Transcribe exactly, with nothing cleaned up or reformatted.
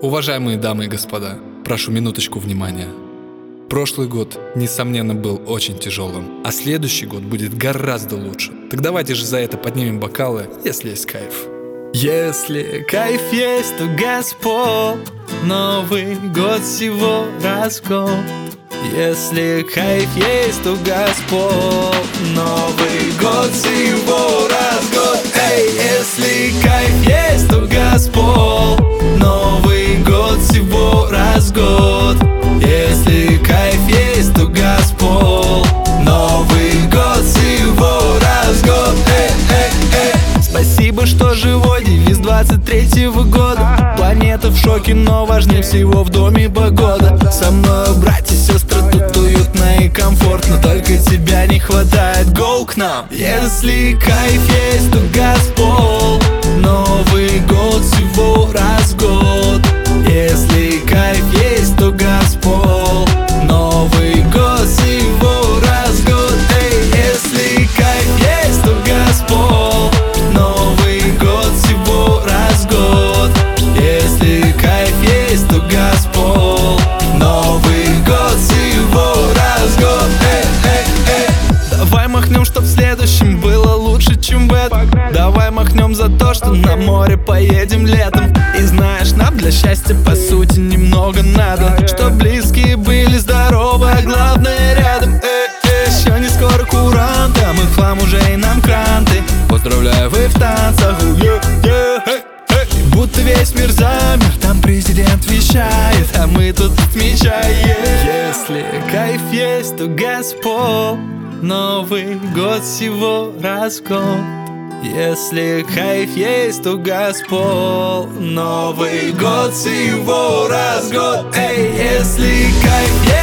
Уважаемые дамы и господа, прошу минуточку внимания. Прошлый год, несомненно, был очень тяжелым, а следующий год будет гораздо лучше. Так давайте же за это поднимем бокалы, если есть кайф. Если кайф есть, то Господь, Новый год всего раз в год. Если кайф есть, то Господь, Новый год всего раз в год. Эй, если кайф есть, то Господь, Новый год всего раз в год. Если кайф есть, то Господь, Новый год всего раз в год. Эй, эй, эй. Спасибо, что живой, девиз двадцать третьего года. Планета в шоке, но важнее всего в доме погода. Со мной братья и сестры, тут уютно и комфортно. Только тебя не хватает, go к нам. Если кайф есть, то Господь, Новый год всего раз в год. Если кайф есть, то Господь, Новый год всего раз в год. Эй, если кайф есть, то Господь, Новый год всего раз в год. Если кайф есть, то Господь, Новый год всего раз в год. Эй, эй, эй. Давай махнем, чтоб в следующем было лучше, чем в этом. Давай махнем за то, что на море поедем летом. И знаешь, нам для счастья по сути немного надо, чтоб близкие были здоровы, а главное рядом. Эй, эй. Еще не скоро курантам, и хлам уже и нам кранты. Поздравляю, вы в танцах, yeah, yeah, hey, hey. Будто весь мир замер, там президент вещает, а мы тут отмечаем. Если кайф есть, то Господь, Новый год всего раз в год. Если кайф есть, то Господь, Новый год всего раз в год. Эй, если кайф есть,